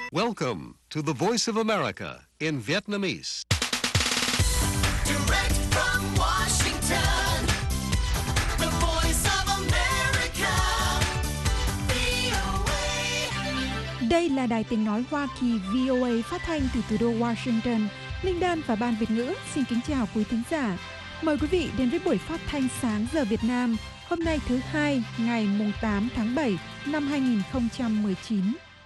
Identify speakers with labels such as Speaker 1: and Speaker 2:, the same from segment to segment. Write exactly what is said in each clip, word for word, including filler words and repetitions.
Speaker 1: Welcome to the Voice of America in Vietnamese.
Speaker 2: Direct from Washington, the Voice of America, vê o a.
Speaker 3: Đây là Đài Tiếng Nói Hoa Kỳ vê o a phát thanh từ thủ đô Washington. Linh Đan và Ban Việt ngữ xin kính chào quý thính giả. Mời quý vị đến với buổi phát thanh sáng giờ Việt Nam hôm nay thứ hai ngày mùng tám tháng bảy năm hai nghìn không trăm mười chín.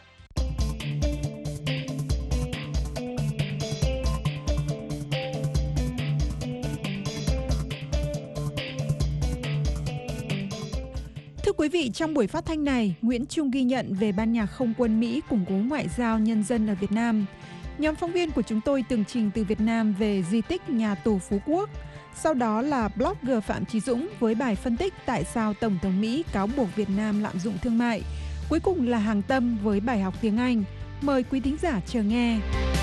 Speaker 3: Thưa quý vị, trong buổi phát thanh này, Nguyễn Trung ghi nhận về ban nhạc không quân Mỹ củng cố ngoại giao nhân dân ở Việt Nam. Nhóm phóng viên của chúng tôi tường trình từ Việt Nam về di tích nhà tù Phú Quốc. Sau đó là blogger Phạm Chí Dũng với bài phân tích tại sao Tổng thống Mỹ cáo buộc Việt Nam lạm dụng thương mại. Cuối cùng là Hàng Tâm với bài học tiếng Anh. Mời quý thính giả chờ nghe.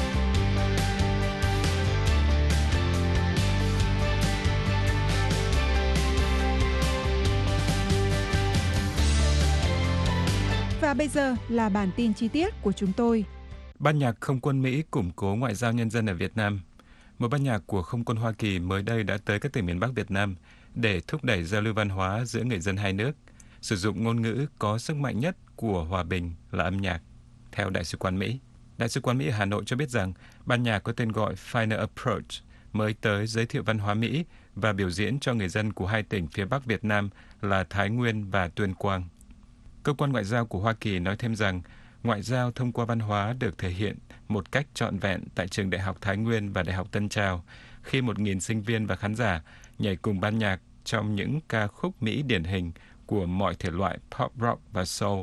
Speaker 3: Và bây giờ là bản tin chi tiết của chúng tôi.
Speaker 4: Ban nhạc không quân Mỹ củng cố ngoại giao nhân dân ở Việt Nam. Một ban nhạc của không quân Hoa Kỳ mới đây đã tới các tỉnh miền Bắc Việt Nam để thúc đẩy giao lưu văn hóa giữa người dân hai nước, sử dụng ngôn ngữ có sức mạnh nhất của hòa bình là âm nhạc, theo Đại sứ quán Mỹ. Đại sứ quán Mỹ ở Hà Nội cho biết rằng ban nhạc có tên gọi Finer Approach mới tới giới thiệu văn hóa Mỹ và biểu diễn cho người dân của hai tỉnh phía Bắc Việt Nam là Thái Nguyên và Tuyên Quang. Cơ quan ngoại giao của Hoa Kỳ nói thêm rằng ngoại giao thông qua văn hóa được thể hiện một cách trọn vẹn tại trường Đại học Thái Nguyên và Đại học Tân Trào khi một nghìn sinh viên và khán giả nhảy cùng ban nhạc trong những ca khúc Mỹ điển hình của mọi thể loại pop rock và soul.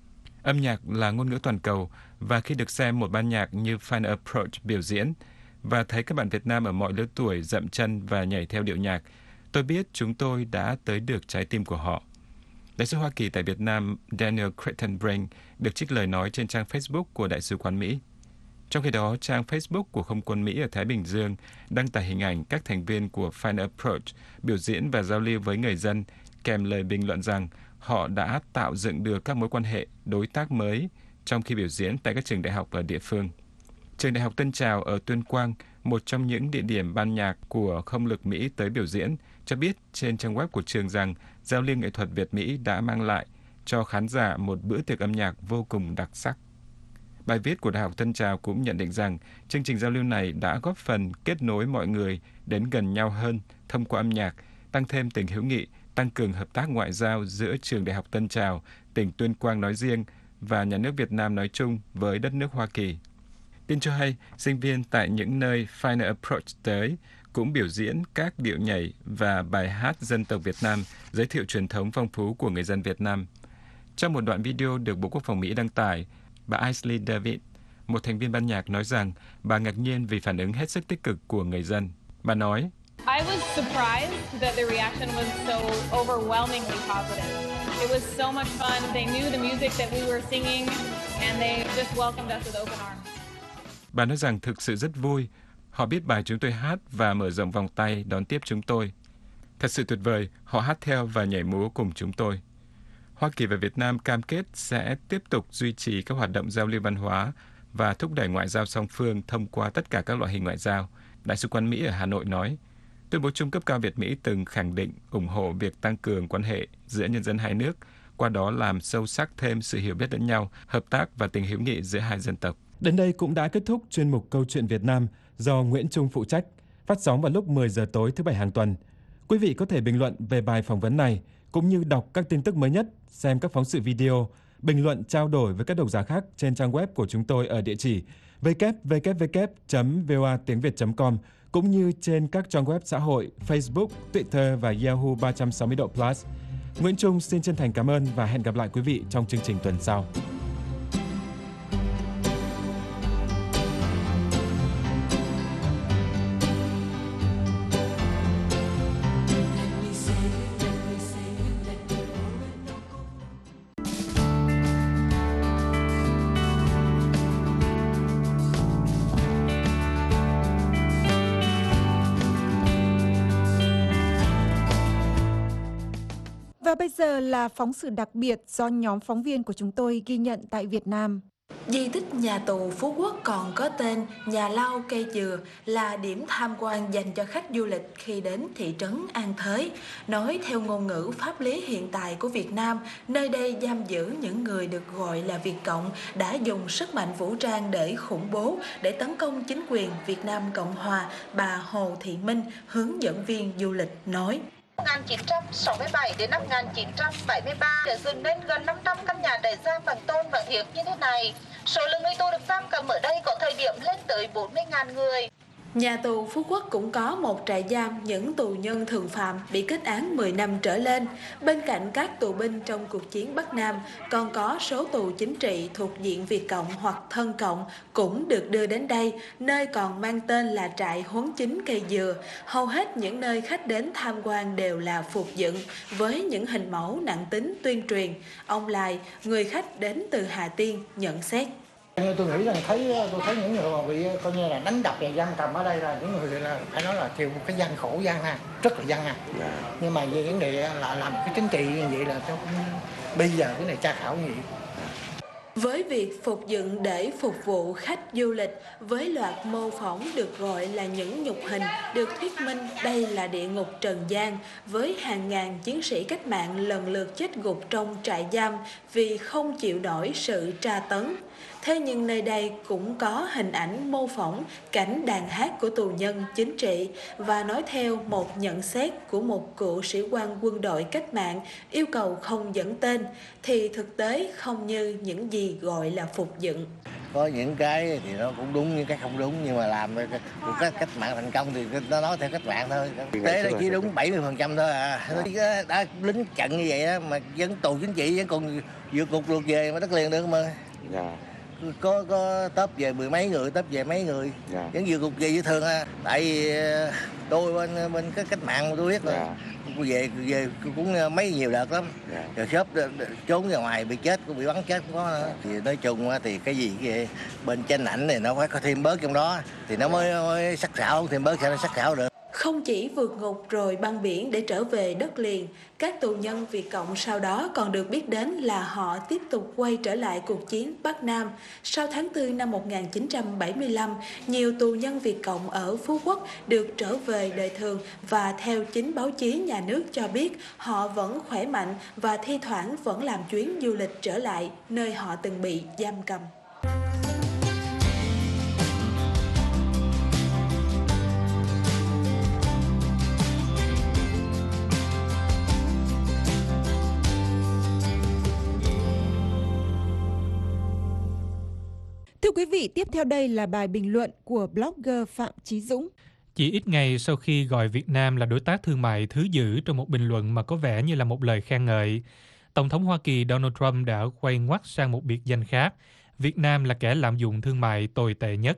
Speaker 4: Âm nhạc là ngôn ngữ toàn cầu và khi được xem một ban nhạc như Finer Approach biểu diễn và thấy các bạn Việt Nam ở mọi lứa tuổi dậm chân và nhảy theo điệu nhạc, tôi biết chúng tôi đã tới được trái tim của họ. Đại sứ Hoa Kỳ tại Việt Nam Daniel Crittenbrink được trích lời nói trên trang Facebook của Đại sứ quán Mỹ. Trong khi đó, trang Facebook của Không quân Mỹ ở Thái Bình Dương đăng tải hình ảnh các thành viên của Finer Approach biểu diễn và giao lưu với người dân, kèm lời bình luận rằng họ đã tạo dựng được các mối quan hệ đối tác mới trong khi biểu diễn tại các trường đại học ở địa phương. Trường Đại học Tân Trào ở Tuyên Quang, một trong những địa điểm ban nhạc của không lực Mỹ tới biểu diễn, cho biết trên trang web của trường rằng giao lưu nghệ thuật Việt-Mỹ đã mang lại cho khán giả một bữa tiệc âm nhạc vô cùng đặc sắc. Bài viết của Đại học Tân Trào cũng nhận định rằng chương trình giao lưu này đã góp phần kết nối mọi người đến gần nhau hơn thông qua âm nhạc, tăng thêm tình hữu nghị, tăng cường hợp tác ngoại giao giữa trường Đại học Tân Trào, tỉnh Tuyên Quang nói riêng và nhà nước Việt Nam nói chung với đất nước Hoa Kỳ. Tin cho hay, sinh viên tại những nơi Finer Approach tới cũng biểu diễn các điệu nhảy và bài hát dân tộc Việt Nam, giới thiệu truyền thống phong phú của người dân Việt Nam. Trong một đoạn video được Bộ Quốc phòng Mỹ đăng tải, bà Aisley David, một thành viên ban nhạc nói rằng bà ngạc nhiên vì phản ứng hết sức tích cực của người dân. Bà nói,
Speaker 5: I was surprised that the reaction was so overwhelmingly positive. It was so much fun. They knew the music that we were singing and they just welcomed us with open arms.
Speaker 4: Bà nói rằng thực sự rất vui. Họ biết bài chúng tôi hát và mở rộng vòng tay đón tiếp chúng tôi. Thật sự tuyệt vời, họ hát theo và nhảy múa cùng chúng tôi. Hoa Kỳ và Việt Nam cam kết sẽ tiếp tục duy trì các hoạt động giao lưu văn hóa và thúc đẩy ngoại giao song phương thông qua tất cả các loại hình ngoại giao. Đại sứ quán Mỹ ở Hà Nội nói, tuyên bố chung cấp cao Việt-Mỹ từng khẳng định ủng hộ việc tăng cường quan hệ giữa nhân dân hai nước, qua đó làm sâu sắc thêm sự hiểu biết lẫn nhau, hợp tác và tình hữu nghị giữa hai dân tộc.
Speaker 6: Đến đây cũng đã kết thúc chuyên mục Câu chuyện Việt Nam do Nguyễn Trung phụ trách, phát sóng vào lúc mười giờ tối thứ Bảy hàng tuần. Quý vị có thể bình luận về bài phỏng vấn này, cũng như đọc các tin tức mới nhất, xem các phóng sự video, bình luận trao đổi với các độc giả khác trên trang web của chúng tôi ở địa chỉ w w w chấm voa tiếng việt chấm com, cũng như trên các trang web xã hội Facebook, Twitter và Yahoo ba trăm sáu mươi độ Plus. Nguyễn Trung xin chân thành cảm ơn và hẹn gặp lại quý vị trong chương trình tuần sau.
Speaker 3: Và bây giờ là phóng sự đặc biệt do nhóm phóng viên của chúng tôi ghi nhận tại Việt Nam.
Speaker 7: Di tích nhà tù Phú Quốc còn có tên Nhà Lau Cây Dừa là điểm tham quan dành cho khách du lịch khi đến thị trấn An Thới. Nói theo ngôn ngữ pháp lý hiện tại của Việt Nam, nơi đây giam giữ những người được gọi là Việt Cộng đã dùng sức mạnh vũ trang để khủng bố, để tấn công chính quyền Việt Nam Cộng Hòa. Bà Hồ Thị Minh, hướng dẫn viên du lịch nói.
Speaker 8: một nghìn chín trăm sáu mươi bảy đến năm một nghìn chín trăm bảy mươi ba đã dựng nên gần năm trăm căn nhà trại giam bằng tôn bằng hiệp như thế này. Số lượng người tù được giam cầm ở đây có thời điểm lên tới bốn mươi nghìn người.
Speaker 7: Nhà tù Phú Quốc cũng có một trại giam những tù nhân thường phạm bị kết án mười năm trở lên. Bên cạnh các tù binh trong cuộc chiến Bắc Nam, còn có số tù chính trị thuộc diện Việt Cộng hoặc thân Cộng cũng được đưa đến đây, nơi còn mang tên là trại huấn chính Cây Dừa. Hầu hết những nơi khách đến tham quan đều là phục dựng với những hình mẫu nặng tính tuyên truyền. Ông Lai, người khách đến từ Hà Tiên, nhận xét.
Speaker 9: Tôi nghĩ rằng thấy tôi thấy những người mà bị coi như là đánh đập và giam cầm ở đây là những người là phải nói là chịu một cái gian khổ gian nan, rất là gian nan. Yeah. Nhưng mà về vấn đề là làm cái chính trị như vậy là tôi cũng bây giờ cái này tra khảo như vậy.
Speaker 7: Với việc phục dựng để phục vụ khách du lịch với loạt mô phỏng được gọi là những nhục hình, được thuyết minh đây là địa ngục trần gian, với hàng ngàn chiến sĩ cách mạng lần lượt chết gục trong trại giam vì không chịu nổi sự tra tấn. Thế nhưng nơi đây cũng có hình ảnh mô phỏng cảnh đàn hát của tù nhân chính trị, và nói theo một nhận xét của một cựu sĩ quan quân đội cách mạng yêu cầu không dẫn tên, thì thực tế không như những gì gọi là phục dựng.
Speaker 10: Có những cái thì nó cũng đúng, những cái không đúng, nhưng mà làm một cái cách mạng thành công thì nó nói theo cách mạng thôi. Thực tế là chỉ đúng bảy mươi phần trăm thôi à. Đã lính trận như vậy đó, mà vẫn tù chính trị vẫn còn vượt cục luộc về mà đất liền được mà. Yeah. có có tớp về mười mấy người, tớp về mấy người, yeah. Vẫn vừa cục về dễ thương ha. Tại vì tôi bên bên cái cách mạng tôi biết rồi, yeah. về về cũng mấy nhiều đợt lắm, yeah. Rồi shop trốn ra ngoài bị chết, cũng bị bắn chết cũng có nữa. Thì nói chung thì cái gì cái bên tranh ảnh này nó phải có thêm bớt trong đó thì nó mới, mới sắc sảo, thêm bớt sẽ nó sắc sảo được.
Speaker 7: Không chỉ vượt ngục rồi băng biển để trở về đất liền, các tù nhân Việt Cộng sau đó còn được biết đến là họ tiếp tục quay trở lại cuộc chiến Bắc Nam. Sau tháng tư năm một nghìn chín trăm bảy mươi lăm, nhiều tù nhân Việt Cộng ở Phú Quốc được trở về đời thường, và theo chính báo chí nhà nước cho biết họ vẫn khỏe mạnh và thi thoảng vẫn làm chuyến du lịch trở lại nơi họ từng bị giam cầm.
Speaker 3: Thưa quý vị, tiếp theo đây là bài bình luận của blogger Phạm Chí Dũng.
Speaker 11: Chỉ ít ngày sau khi gọi Việt Nam là đối tác thương mại thứ dữ trong một bình luận mà có vẻ như là một lời khen ngợi, Tổng thống Hoa Kỳ Donald Trump đã quay ngoắt sang một biệt danh khác: Việt Nam là kẻ lạm dụng thương mại tồi tệ nhất.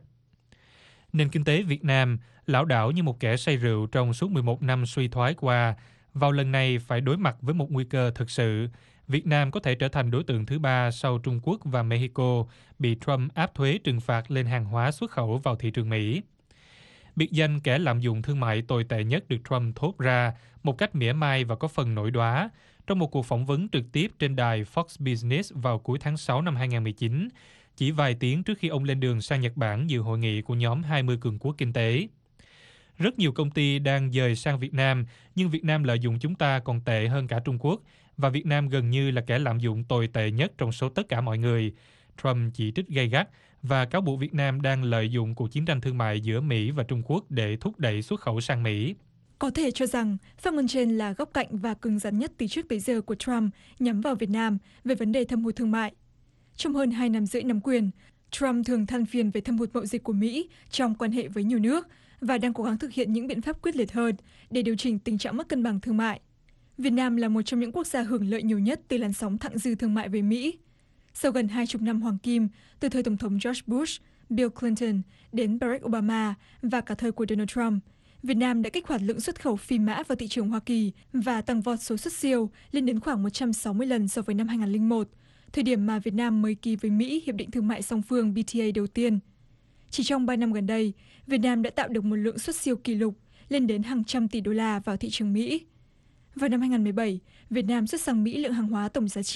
Speaker 11: Nền kinh tế Việt Nam lảo đảo như một kẻ say rượu trong suốt mười một năm suy thoái qua, vào lần này phải đối mặt với một nguy cơ thực sự. Việt Nam có thể trở thành đối tượng thứ ba sau Trung Quốc và Mexico bị Trump áp thuế trừng phạt lên hàng hóa xuất khẩu vào thị trường Mỹ. Biệt danh kẻ lạm dụng thương mại tồi tệ nhất được Trump thốt ra một cách mỉa mai và có phần nổi đoá trong một cuộc phỏng vấn trực tiếp trên đài Fox Business vào cuối tháng sáu năm hai nghìn không trăm mười chín, chỉ vài tiếng trước khi ông lên đường sang Nhật Bản dự hội nghị của nhóm hai mươi cường quốc kinh tế. Rất nhiều công ty đang dời sang Việt Nam, nhưng Việt Nam lợi dụng chúng ta còn tệ hơn cả Trung Quốc, và Việt Nam gần như là kẻ lạm dụng tồi tệ nhất trong số tất cả mọi người. Trump chỉ trích gay gắt và cáo buộc Việt Nam đang lợi dụng cuộc chiến tranh thương mại giữa Mỹ và Trung Quốc để thúc đẩy xuất khẩu sang Mỹ.
Speaker 3: Có thể cho rằng phát ngôn trên là góc cạnh và cứng rắn nhất từ trước tới giờ của Trump nhắm vào Việt Nam về vấn đề thâm hụt thương mại. Trong hơn hai năm rưỡi nắm quyền, Trump thường than phiền về thâm hụt mậu dịch của Mỹ trong quan hệ với nhiều nước và đang cố gắng thực hiện những biện pháp quyết liệt hơn để điều chỉnh tình trạng mất cân bằng thương mại. Việt Nam là một trong những quốc gia hưởng lợi nhiều nhất từ làn sóng thặng dư thương mại với Mỹ. Sau gần hai chục năm hoàng kim, từ thời Tổng thống George Bush, Bill Clinton đến Barack Obama và cả thời của Donald Trump, Việt Nam đã kích hoạt lượng xuất khẩu phi mã vào thị trường Hoa Kỳ và tăng vọt số xuất siêu lên đến khoảng một trăm sáu mươi lần so với năm hai nghìn không trăm lẻ một, thời điểm mà Việt Nam mới ký với Mỹ hiệp định thương mại song phương B T A đầu tiên. Chỉ trong ba năm gần đây, Việt Nam đã tạo được một lượng xuất siêu kỷ lục lên đến hàng trăm tỷ đô la vào thị trường Mỹ. Vào năm hai nghìn không trăm mười bảy, Việt Nam xuất sang Mỹ lượng hàng hóa tổng giá trị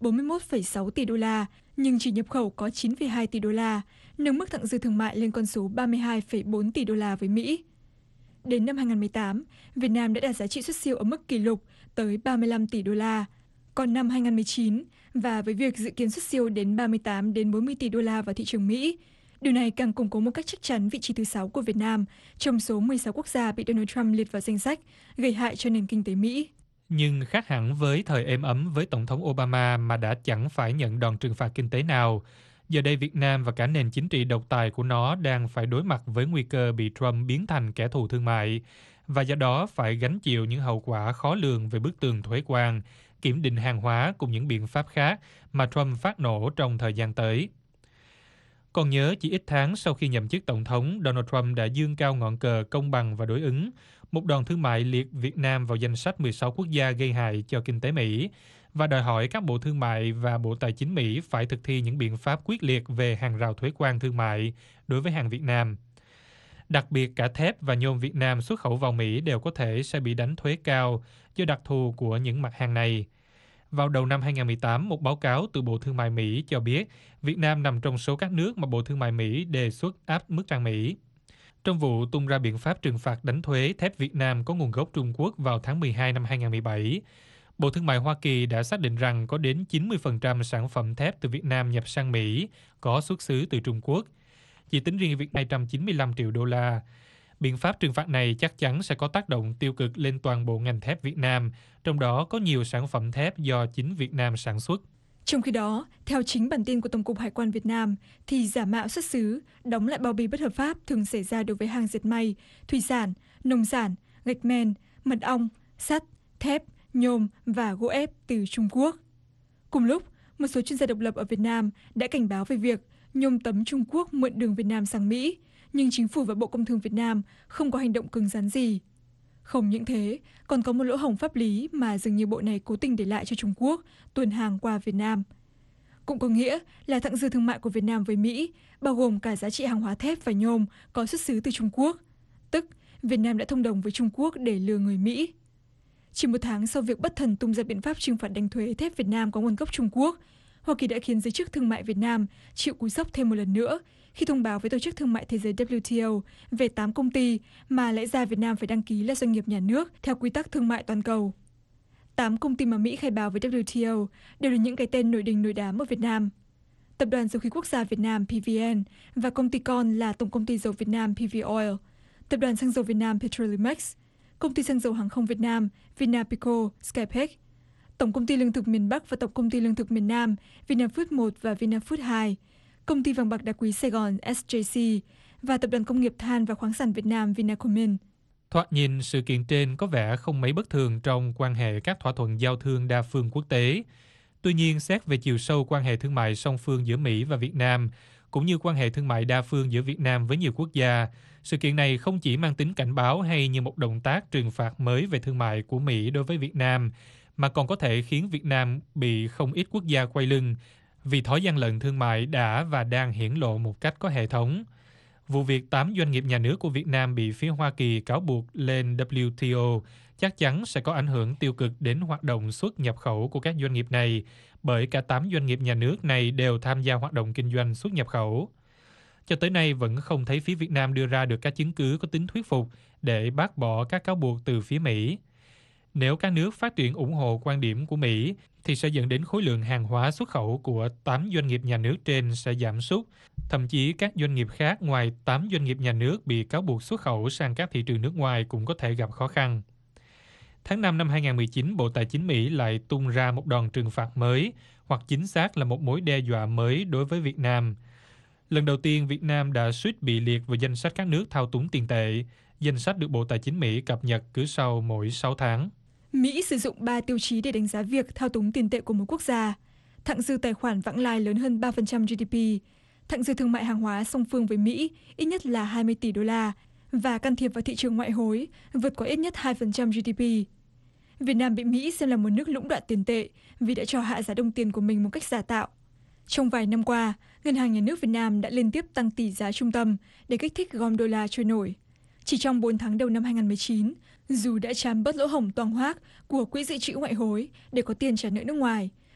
Speaker 3: bốn mươi mốt phẩy sáu tỷ đô la, nhưng chỉ nhập khẩu có chín phẩy hai tỷ đô la, nâng mức thặng dư thương mại lên con số ba mươi hai phẩy bốn tỷ đô la với Mỹ. Đến năm hai nghìn không trăm mười tám, Việt Nam đã đạt giá trị xuất siêu ở mức kỷ lục tới ba mươi lăm tỷ đô la. Còn năm hai nghìn không trăm mười chín, và với việc dự kiến xuất siêu đến ba mươi tám đến bốn mươi tỷ đô la vào thị trường Mỹ, điều này càng củng cố một cách chắc chắn vị trí thứ sáu của Việt Nam trong số mười sáu quốc gia bị Donald Trump liệt vào danh sách gây hại cho nền kinh tế Mỹ.
Speaker 11: Nhưng khác hẳn với thời êm ấm với Tổng thống Obama mà đã chẳng phải nhận đòn trừng phạt kinh tế nào, giờ đây Việt Nam và cả nền chính trị độc tài của nó đang phải đối mặt với nguy cơ bị Trump biến thành kẻ thù thương mại, và do đó phải gánh chịu những hậu quả khó lường về bức tường thuế quan, kiểm định hàng hóa cùng những biện pháp khác mà Trump phát nổ trong thời gian tới. Còn nhớ chỉ ít tháng sau khi nhậm chức Tổng thống, Donald Trump đã giương cao ngọn cờ công bằng và đối ứng, một đòn thương mại liệt Việt Nam vào danh sách mười sáu quốc gia gây hại cho kinh tế Mỹ, và đòi hỏi các bộ thương mại và bộ tài chính Mỹ phải thực thi những biện pháp quyết liệt về hàng rào thuế quan thương mại đối với hàng Việt Nam. Đặc biệt cả thép và nhôm Việt Nam xuất khẩu vào Mỹ đều có thể sẽ bị đánh thuế cao do đặc thù của những mặt hàng này. Vào đầu năm hai nghìn không trăm mười tám, một báo cáo từ Bộ Thương mại Mỹ cho biết Việt Nam nằm trong số các nước mà Bộ Thương mại Mỹ đề xuất áp mức trăng Mỹ. Trong vụ tung ra biện pháp trừng phạt đánh thuế thép Việt Nam có nguồn gốc Trung Quốc vào tháng mười hai năm hai nghìn không trăm mười bảy, Bộ Thương mại Hoa Kỳ đã xác định rằng có đến chín mươi phần trăm sản phẩm thép từ Việt Nam nhập sang Mỹ có xuất xứ từ Trung Quốc. Chỉ tính riêng việc hai trăm chín mươi lăm triệu đô la. Biện pháp trừng phạt này chắc chắn sẽ có tác động tiêu cực lên toàn bộ ngành thép Việt Nam, trong đó có nhiều sản phẩm thép do chính Việt Nam sản xuất.
Speaker 3: Trong khi đó, theo chính bản tin của Tổng cục Hải quan Việt Nam, thì giả mạo xuất xứ, đóng lại bao bì bất hợp pháp thường xảy ra đối với hàng dệt may, thủy sản, nông sản, gạch men, mật ong, sắt, thép, nhôm và gỗ ép từ Trung Quốc. Cùng lúc, một số chuyên gia độc lập ở Việt Nam đã cảnh báo về việc nhôm tấm Trung Quốc mượn đường Việt Nam sang Mỹ, nhưng chính phủ và Bộ Công Thương Việt Nam không có hành động cứng rắn gì. Không những thế, còn có một lỗ hổng pháp lý mà dường như bộ này cố tình để lại cho Trung Quốc tuồn hàng qua Việt Nam. Cũng có nghĩa là thặng dư thương mại của Việt Nam với Mỹ, bao gồm cả giá trị hàng hóa thép và nhôm có xuất xứ từ Trung Quốc. Tức, Việt Nam đã thông đồng với Trung Quốc để lừa người Mỹ. Chỉ một tháng sau việc bất thần tung ra biện pháp trừng phạt đánh thuế thép Việt Nam có nguồn gốc Trung Quốc, Hoa Kỳ đã khiến giới chức thương mại Việt Nam chịu cú sốc thêm một lần nữa khi thông báo với Tổ chức Thương mại Thế giới W T O về tám công ty mà lẽ ra Việt Nam phải đăng ký là doanh nghiệp nhà nước theo quy tắc thương mại toàn cầu. Tám công ty mà Mỹ khai báo với W T O đều là những cái tên nổi đình nổi đám ở Việt Nam. Tập đoàn Dầu khí Quốc gia Việt Nam P V N và công ty con là Tổng công ty dầu Việt Nam P V Oil, Tập đoàn xăng dầu Việt Nam Petrolimex, Công ty xăng dầu hàng không Việt Nam Vinapico Skypex, Tổng công ty lương thực miền Bắc và Tổng công ty lương thực miền Nam Vinafood một và Vinafood hai, Công ty vàng bạc đá quý Sài Gòn S J C và Tập đoàn Công nghiệp Than và Khoáng sản Việt Nam Vinacomin.
Speaker 11: Thoạt nhìn, sự kiện trên có vẻ không mấy bất thường trong quan hệ các thỏa thuận giao thương đa phương quốc tế. Tuy nhiên, xét về chiều sâu quan hệ thương mại song phương giữa Mỹ và Việt Nam, cũng như quan hệ thương mại đa phương giữa Việt Nam với nhiều quốc gia, sự kiện này không chỉ mang tính cảnh báo hay như một động tác trừng phạt mới về thương mại của Mỹ đối với Việt Nam, mà còn có thể khiến Việt Nam bị không ít quốc gia quay lưng, vì thói gian lận thương mại đã và đang hiển lộ một cách có hệ thống. Vụ việc tám doanh nghiệp nhà nước của Việt Nam bị phía Hoa Kỳ cáo buộc lên W T O chắc chắn sẽ có ảnh hưởng tiêu cực đến hoạt động xuất nhập khẩu của các doanh nghiệp này, bởi cả tám doanh nghiệp nhà nước này đều tham gia hoạt động kinh doanh xuất nhập khẩu. Cho tới nay vẫn không thấy phía Việt Nam đưa ra được các chứng cứ có tính thuyết phục để bác bỏ các cáo buộc từ phía Mỹ. Nếu các nước phát triển ủng hộ quan điểm của Mỹ, thì sẽ dẫn đến khối lượng hàng hóa xuất khẩu của tám doanh nghiệp nhà nước trên sẽ giảm sút. Thậm chí các doanh nghiệp khác ngoài tám doanh nghiệp nhà nước bị cáo buộc xuất khẩu sang các thị trường nước ngoài cũng có thể gặp khó khăn. Tháng năm năm hai nghìn không trăm mười chín, Bộ Tài chính Mỹ lại tung ra một đòn trừng phạt mới, hoặc chính xác là một mối đe dọa mới đối với Việt Nam. Lần đầu tiên, Việt Nam đã suýt bị liệt vào danh sách các nước thao túng tiền tệ. Danh sách được Bộ Tài chính Mỹ cập nhật cứ sau mỗi sáu tháng.
Speaker 3: Mỹ sử dụng ba tiêu chí để đánh giá việc thao túng tiền tệ của một quốc gia: thặng dư tài khoản vãng lai lớn hơn ba phần trăm G D P, thặng dư thương mại hàng hóa song phương với Mỹ ít nhất là hai mươi tỷ đô la và can thiệp vào thị trường ngoại hối vượt qua ít nhất hai phần trăm G D P. Việt Nam bị Mỹ xem là một nước lũng đoạn tiền tệ vì đã cho hạ giá đồng tiền của mình một cách giả tạo. Trong vài năm qua, Ngân hàng Nhà nước Việt Nam đã liên tiếp tăng tỷ giá trung tâm để kích thích gom đô la trôi nổi. Chỉ trong bốn tháng đầu năm hai nghìn không trăm mười chín, dù đã chám bớt lỗ hổng toang hoác của quỹ dự trữ ngoại hối để có tiền trả nợ nước ngoài,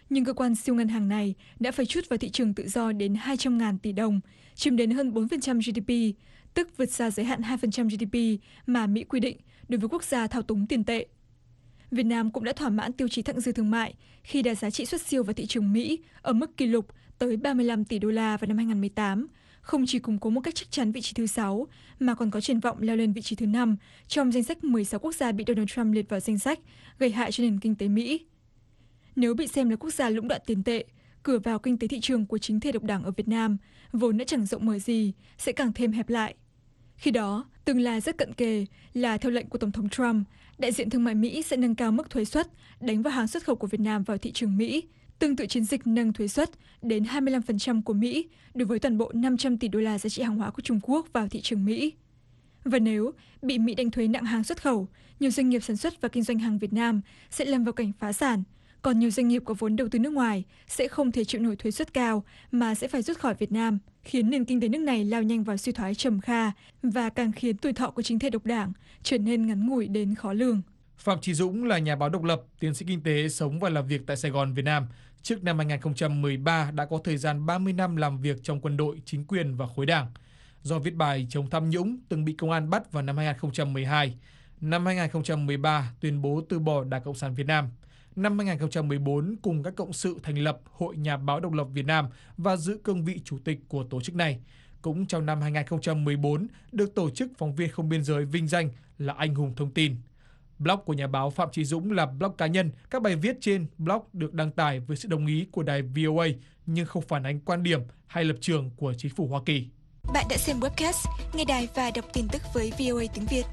Speaker 3: nhưng cơ quan siêu ngân hàng này đã phải trút vào thị trường tự do đến hai trăm ngàn tỷ đồng, chiếm đến hơn bốn phần trăm giê đê pê, tức vượt xa giới hạn hai phần trăm giê đê pê mà Mỹ quy định đối với quốc gia thao túng tiền tệ. Việt Nam cũng đã thỏa mãn tiêu chí thặng dư thương mại khi đạt giá trị xuất siêu vào thị trường Mỹ ở mức kỷ lục tới ba mươi lăm tỷ đô la vào năm hai nghìn không trăm mười tám, không chỉ củng cố một cách chắc chắn vị trí thứ sáu mà còn có triển vọng leo lên vị trí thứ năm trong danh sách mười sáu quốc gia bị Donald Trump liệt vào danh sách gây hại cho nền kinh tế Mỹ. Nếu bị xem là quốc gia lũng đoạn tiền tệ, cửa vào kinh tế thị trường của chính thể độc đảng ở Việt Nam vốn đã chẳng rộng mở gì sẽ càng thêm hẹp lại. Khi đó, tương lai rất cận kề là theo lệnh của Tổng thống Trump, đại diện thương mại Mỹ sẽ nâng cao mức thuế suất đánh vào hàng xuất khẩu của Việt Nam vào thị trường Mỹ, tương tự chiến dịch nâng thuế suất đến hai mươi lăm phần trăm của Mỹ đối với toàn bộ năm trăm tỷ đô la giá trị hàng hóa của Trung Quốc vào thị trường Mỹ. Và nếu bị Mỹ đánh thuế nặng hàng xuất khẩu, nhiều doanh nghiệp sản xuất và kinh doanh hàng Việt Nam sẽ lâm vào cảnh phá sản, còn nhiều doanh nghiệp có vốn đầu tư nước ngoài sẽ không thể chịu nổi thuế suất cao mà sẽ phải rút khỏi Việt Nam, khiến nền kinh tế nước này lao nhanh vào suy thoái trầm kha và càng khiến tuổi thọ của chính thể độc đảng trở nên ngắn ngủi đến khó lường.
Speaker 12: Phạm Chí Dũng là nhà báo độc lập, tiến sĩ kinh tế, sống và làm việc tại Sài Gòn, Việt Nam. Trước năm hai nghìn không trăm mười ba đã có thời gian ba mươi năm làm việc trong quân đội, chính quyền và khối đảng. Do viết bài chống tham nhũng, từng bị công an bắt vào năm hai nghìn không trăm mười hai. Năm hai nghìn không trăm mười ba, tuyên bố từ bỏ Đảng Cộng sản Việt Nam. Năm hai nghìn không trăm mười bốn, cùng các cộng sự thành lập Hội Nhà báo Độc lập Việt Nam và giữ cương vị chủ tịch của tổ chức này. Cũng trong năm hai nghìn không trăm mười bốn, được tổ chức Phóng viên Không biên giới vinh danh là anh hùng thông tin. Blog của nhà báo Phạm Chí Dũng là blog cá nhân. Các bài viết trên blog được đăng tải với sự đồng ý của đài vê o a nhưng không phản ánh quan điểm hay lập trường của chính phủ Hoa Kỳ.
Speaker 3: Bạn đã xem webcast, nghe đài và đọc tin tức với vê o a tiếng Việt.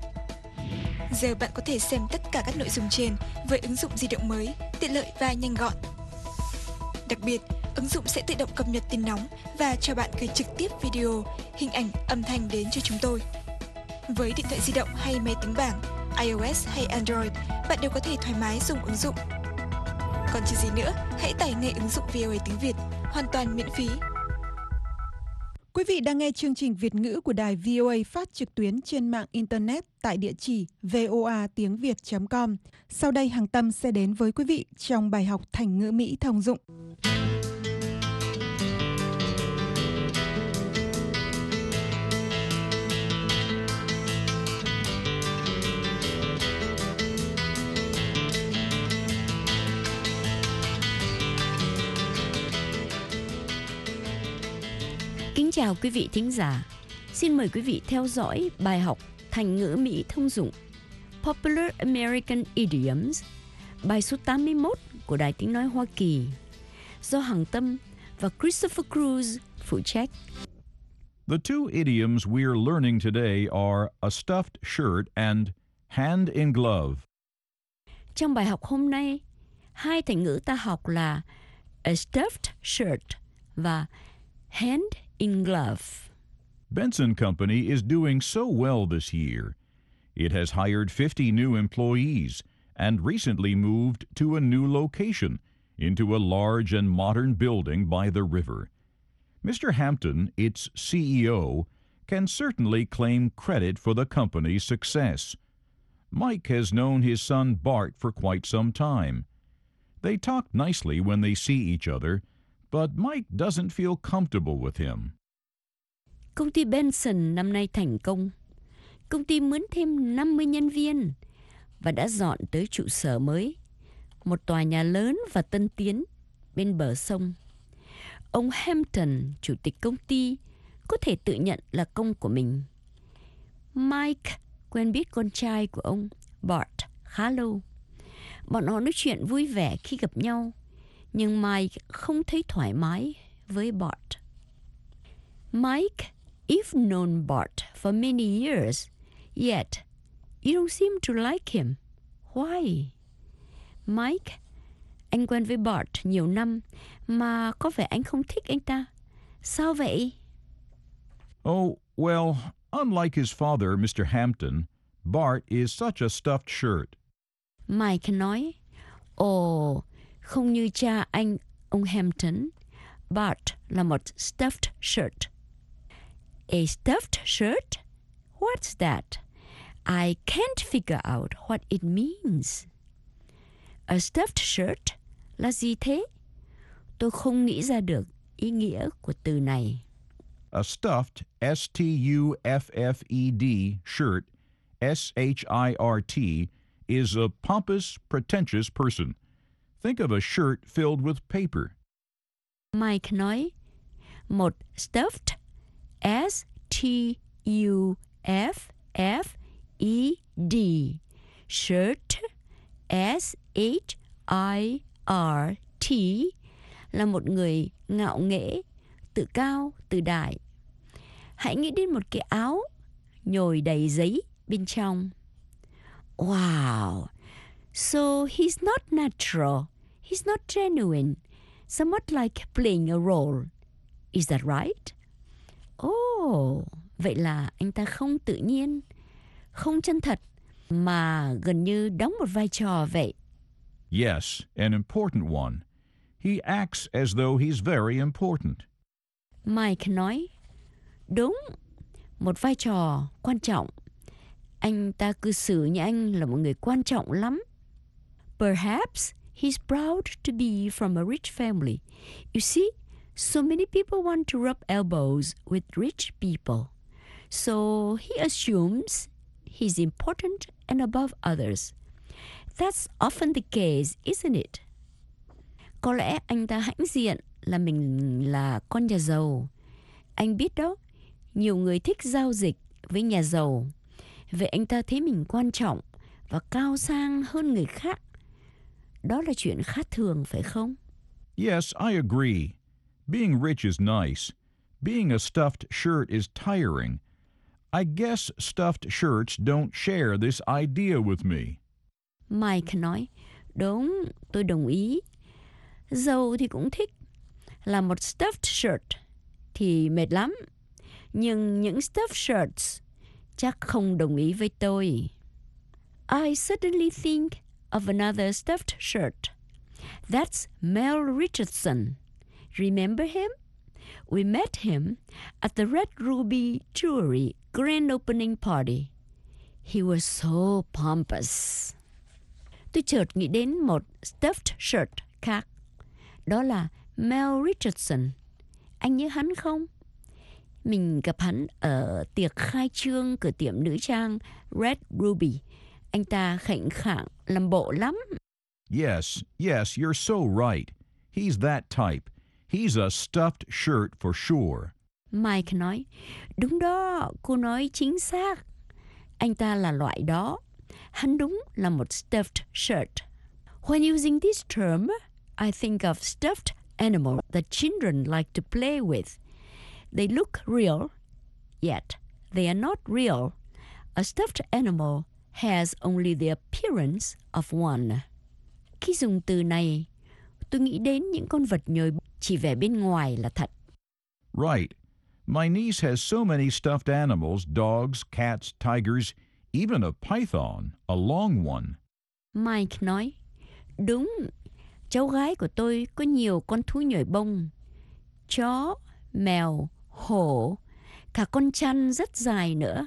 Speaker 3: Giờ bạn có thể xem tất cả các nội dung trên với ứng dụng di động mới, tiện lợi và nhanh gọn. Đặc biệt, ứng dụng sẽ tự động cập nhật tin nóng và cho bạn gửi trực tiếp video, hình ảnh, âm thanh đến cho chúng tôi. Với điện thoại di động hay máy tính bảng, iOS hay Android, bạn đều có thể thoải mái dùng ứng dụng. Còn chờ gì nữa, hãy tải ngay ứng dụng vê o a tiếng Việt, hoàn toàn miễn phí. Quý vị đang nghe chương trình Việt ngữ của đài vê o a phát trực tuyến trên mạng Internet tại địa chỉ voa tiếng việt chấm com. Sau đây Hằng Tâm sẽ đến với quý vị trong bài học thành ngữ Mỹ thông dụng.
Speaker 13: Kính chào quý vị thính giả. Xin mời quý vị theo dõi bài học thành ngữ Mỹ thông dụng Popular American Idioms, bài số tám mươi mốt của Đài Tiếng Nói Hoa Kỳ, do Hằng Tâm và Christopher Cruz phụ trách.
Speaker 14: The two idioms we're learning today are a stuffed shirt and hand in glove.
Speaker 13: Trong bài học hôm nay, hai thành ngữ ta học là a stuffed shirt và hand in glove.
Speaker 14: Benson Company is doing so well this year. It has hired fifty new employees and recently moved to a new location into a large and modern building by the river. Mister Hampton, its C E O, can certainly claim credit for the company's success. Mike has known his son Bart for quite some time. They talk nicely when they see each other, but Mike doesn't feel comfortable with him.
Speaker 13: Công ty Benson năm nay thành công. Công ty mướn thêm năm mươi nhân viên và đã dọn tới trụ sở mới, một tòa nhà lớn và tân tiến bên bờ sông. Ông Hampton, chủ tịch công ty, có thể tự nhận là công của mình. Mike quen biết con trai của ông, Bart, khá lâu. Bọn họ nói chuyện vui vẻ khi gặp nhau, nhưng Mike không thấy thoải mái với Bart. Mike, you've known Bart for many years, yet you don't seem to like him. Why? Mike, anh quen với Bart nhiều năm, mà có vẻ anh không thích anh ta. Sao vậy?
Speaker 14: Oh, well, unlike his father, Mister Hampton, Bart is such a stuffed shirt.
Speaker 13: Mike nói, ồ, không như cha anh, ông Hampton, Bart là một stuffed shirt. A stuffed shirt? What's that? I can't figure out what it means. A stuffed shirt là gì thế? tôi không nghĩ ra được ý nghĩa của từ này.
Speaker 14: A stuffed, S T U F F E D, shirt, S H I R T, is a pompous, pretentious person. Think of a shirt filled with paper.
Speaker 13: Mike nói, một stuffed, S T U F F E D, shirt, S H I R T, là một người ngạo nghễ, tự cao, tự đại. Hãy nghĩ đến một cái áo nhồi đầy giấy bên trong. Wow! So he's not natural. He's not genuine. Somewhat like playing a role. Is that right? Oh, vậy là anh ta không tự nhiên, không chân thật, mà gần như đóng một vai trò vậy.
Speaker 14: Yes, an important one. He acts as though he's very important.
Speaker 13: Mike nói, đúng, một vai trò quan trọng. Anh ta cư xử như anh là một người quan trọng lắm. Perhaps he's proud to be from a rich family. You see, so many people want to rub elbows with rich people. So he assumes he's important and above others. That's often the case, isn't it? Có lẽ anh ta hãnh diện là mình là con nhà giàu. Anh biết đó, nhiều người thích giao dịch với nhà giàu. Vậy anh ta thấy mình quan trọng và cao sang hơn người khác. Đó là chuyện khá thường, phải không?
Speaker 14: Yes, I agree. Being rich is nice. Being a stuffed shirt is tiring. I guess stuffed shirts don't share this idea with me.
Speaker 13: Mike nói, đúng, tôi đồng ý. Giàu thì cũng thích. Là một stuffed shirt thì mệt lắm. Nhưng những stuffed shirts chắc không đồng ý với tôi. I suddenly think of another stuffed shirt. That's Mel Richardson. Remember him? We met him at the Red Ruby Jewelry grand opening party. He was so pompous. Tôi chợt nghĩ đến một stuffed shirt khác. Đó là Mel Richardson. Anh nhớ hắn không? Mình gặp hắn ở tiệc khai trương cửa tiệm nữ trang Red Ruby. Anh ta khệnh khạng, làm bộ lắm.
Speaker 14: Yes, yes, you're so right. He's that type. He's a stuffed shirt for sure.
Speaker 13: Mike nói, đúng đó, cô nói chính xác. Anh ta là loại đó. Hắn đúng là một stuffed shirt. When using this term, I think of stuffed animals that children like to play with. They look real, yet they are not real. A stuffed animal has only the appearance of one. Khi dùng từ này, tôi nghĩ đến những con vật nhồi chỉ vẻ bên ngoài là thật.
Speaker 14: Right. My niece has so many stuffed animals, dogs, cats, tigers, even a python, a long one.
Speaker 13: Mike nói, đúng, cháu gái của tôi có nhiều con thú nhồi bông. Chó, mèo, hổ, cả con chăn rất dài nữa.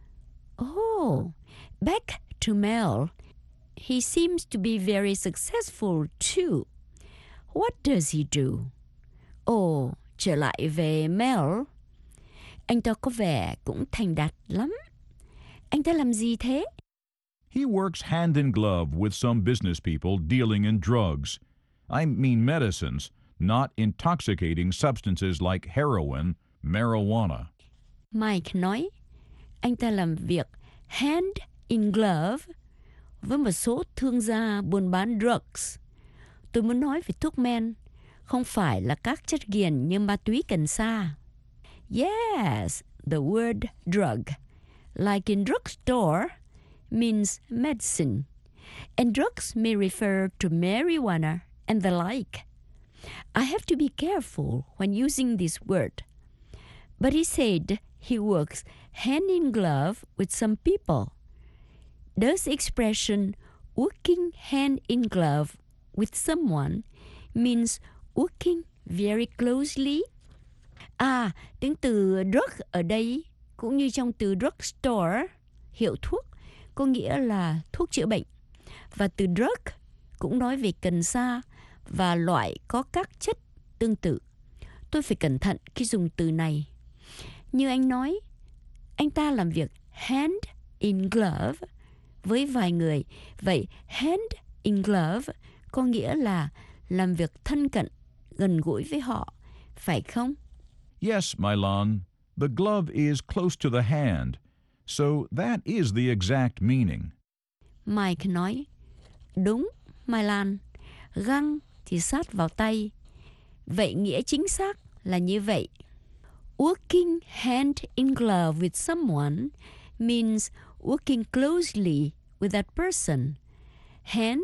Speaker 13: Oh, back to Mel. He seems to be very successful too. What does he do? Oh, trở lại về Mel. Anh ta có vẻ cũng thành đạt lắm. Anh ta làm gì thế?
Speaker 14: He works hand in glove with some business people dealing in drugs. I mean medicines, not intoxicating substances like heroin, marijuana.
Speaker 13: Mike nói, anh ta làm việc hand in glove với một số thương gia buôn bán drugs. Tôi muốn nói về thuốc men, không phải là các chất nghiện như ma túy cần sa. Yes, the word drug, like in drugstore, means medicine. And drugs may refer to marijuana and the like. I have to be careful when using this word. But he said he works hand in glove with some people. Does the expression working hand in glove with someone means working very closely? À, tiếng từ drug ở đây cũng như trong từ drugstore, hiệu thuốc, có nghĩa là thuốc chữa bệnh. Và từ drug cũng nói về cần sa và loại có các chất tương tự. Tôi phải cẩn thận khi dùng từ này. Như anh nói, anh ta làm việc hand in glove với vài người. Vậy hand in glove có nghĩa là làm việc thân cận, gần gũi với họ, phải không?
Speaker 14: Yes, Milan, the glove is close to the hand, so that is the exact meaning.
Speaker 13: Mike nói, đúng, Mai Lan, găng thì sát vào tay. Vậy nghĩa chính xác là như vậy. Working hand in glove with someone means working closely with that person. Hand,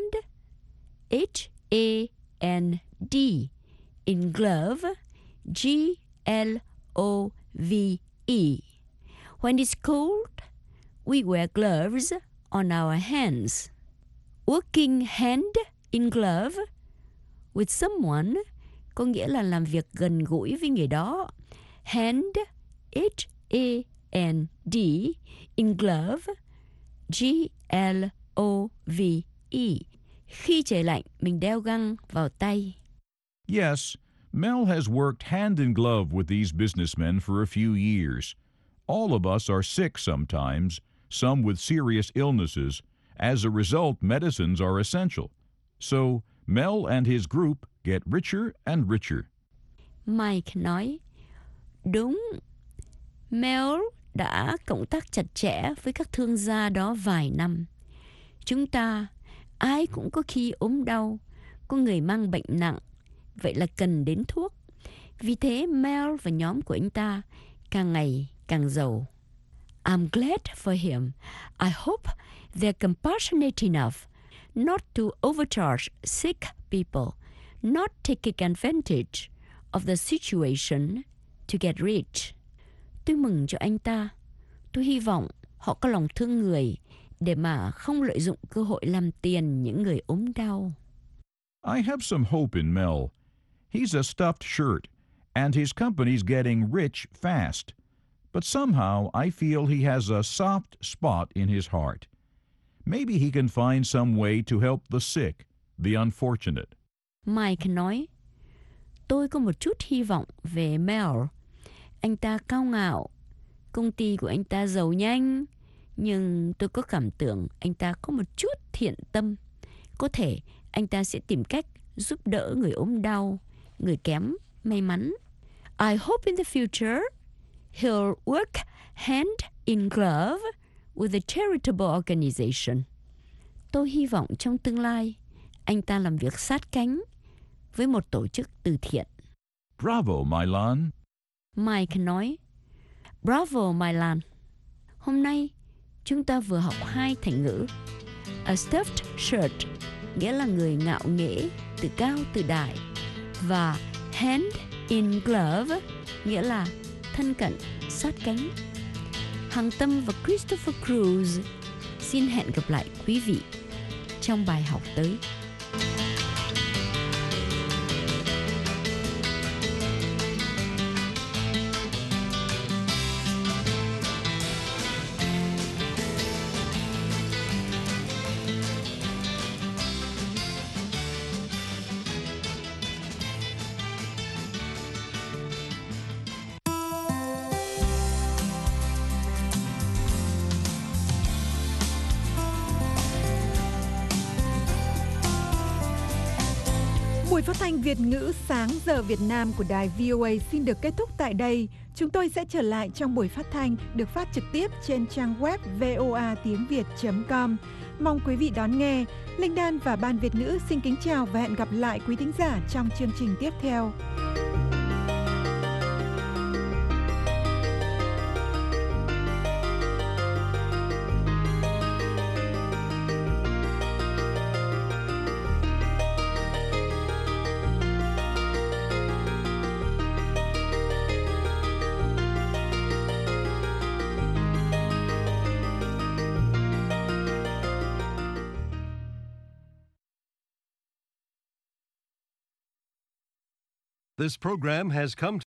Speaker 13: H A N D, in glove, G L O V E. When it's cold, we wear gloves on our hands. Working hand in glove with someone có nghĩa là làm việc gần gũi với người đó. Hand, H A N D, in glove, G L O V E. Khi trời lạnh, mình đeo găng vào tay.
Speaker 14: Yes, Mel has worked hand in glove with these businessmen for a few years. All of us are sick sometimes, some with serious illnesses. As a result, medicines are essential. So, Mel and his group get richer and richer.
Speaker 13: Mike nói, đúng, Mel đã cộng tác chặt chẽ với các thương gia đó vài năm. Chúng ta, ai cũng có khi ốm đau, có người mang bệnh nặng, vậy là cần đến thuốc. Vì thế Mel và nhóm của anh ta càng ngày càng giàu. I'm glad for him. I hope they're compassionate enough not to overcharge sick people, not taking advantage of the situation to get rich. Tôi mừng cho anh ta. Tôi hy vọng họ có lòng thương người để mà không lợi dụng cơ hội làm tiền những người ốm đau.
Speaker 14: I have some hope in Mel. He's a stuffed shirt, and his company's getting rich fast. But somehow I feel he has a soft spot in his heart. Maybe he can find some way to help the sick, the unfortunate.
Speaker 13: Mike nói, tôi có một chút hy vọng về Mel. Anh ta cao ngạo, công ty của anh ta giàu nhanh, nhưng tôi có cảm tưởng anh ta có một chút thiện tâm. Có thể anh ta sẽ tìm cách giúp đỡ người ốm đau, người kém may mắn. I hope in the future he'll work hand in glove with a charitable organization. Tôi hy vọng trong tương lai anh ta làm việc sát cánh với một tổ chức từ thiện.
Speaker 14: Bravo, Milan.
Speaker 13: Mike nói, bravo, Milan. Hôm nay chúng ta vừa học hai thành ngữ. A stuffed shirt nghĩa là người ngạo nghễ, tự cao tự đại, và hand in glove nghĩa là thân cận, sát cánh. Hằng Tâm và Christopher Cruz xin hẹn gặp lại quý vị trong bài học tới.
Speaker 3: Buổi phát thanh Việt ngữ sáng giờ Việt Nam của đài vê o a xin được kết thúc tại đây. Chúng tôi sẽ trở lại trong buổi phát thanh được phát trực tiếp trên trang web voa tiếng việt chấm com. Mong quý vị đón nghe. Linh Đan và Ban Việt ngữ xin kính chào và hẹn gặp lại quý thính giả trong chương trình tiếp theo.
Speaker 1: This program has come to